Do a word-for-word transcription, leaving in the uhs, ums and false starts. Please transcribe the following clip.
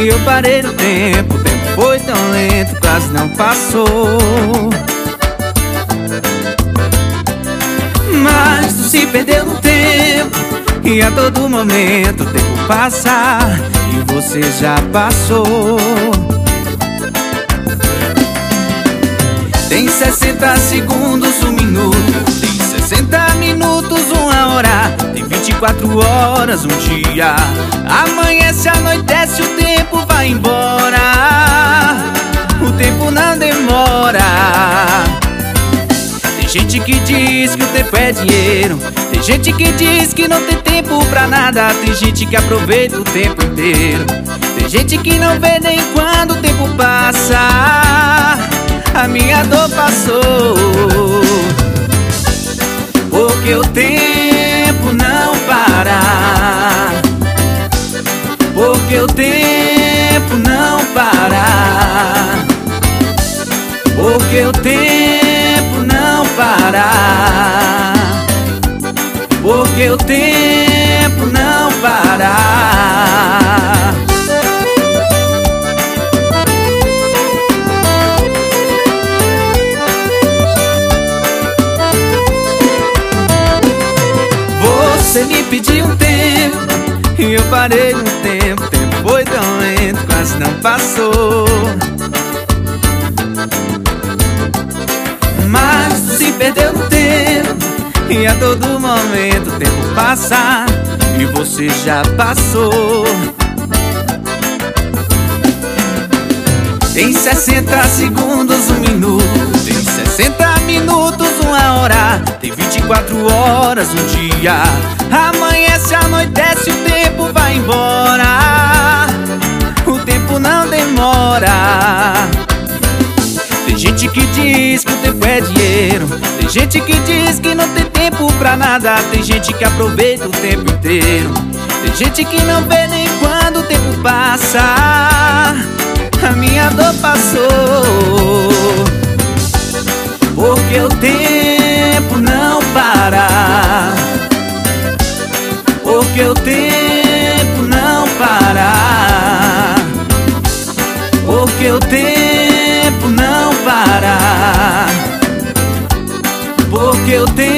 E eu parei no tempo, o tempo foi tão lento, quase não passou. Mas tu se perdeu no tempo, e a todo momento o tempo passa e você já passou. Tem sessenta segundos, um minuto. Tem sessenta minutos, uma hora. Tem vinte e quatro horas, um dia. Amanhece, anoitece, o tempo vai embora. O tempo não demora. Tem gente que diz que o tempo é dinheiro. Tem gente que diz que não tem tempo pra nada. Tem gente que aproveita o tempo inteiro. Tem gente que não vê nem quando o tempo passa. A minha dor passou, porque o tempo não para. Porque o tempo não para. Porque o tempo não para. Porque o tempo não para. Você me pediu um tempo e eu parei no tempo. O tempo foi tão lento, quase não passou. Mas tu se perdeu no tempo, e a todo momento o tempo passa e você já passou. Tem sessenta segundos, um minuto. Tem sessenta minutos, uma hora. Tem vinte e quatro horas, um dia. Amanhece, anoitece, o tempo vai embora. O tempo não demora. Tem gente que diz que o tempo é dinheiro. Tem gente que diz que não tem tempo pra nada. Tem gente que aproveita o tempo inteiro. Tem gente que não vê nem quando o tempo passa. A minha dor passou, porque o tempo não para. Porque o tempo não para. Porque o tempo não para. Porque o tempo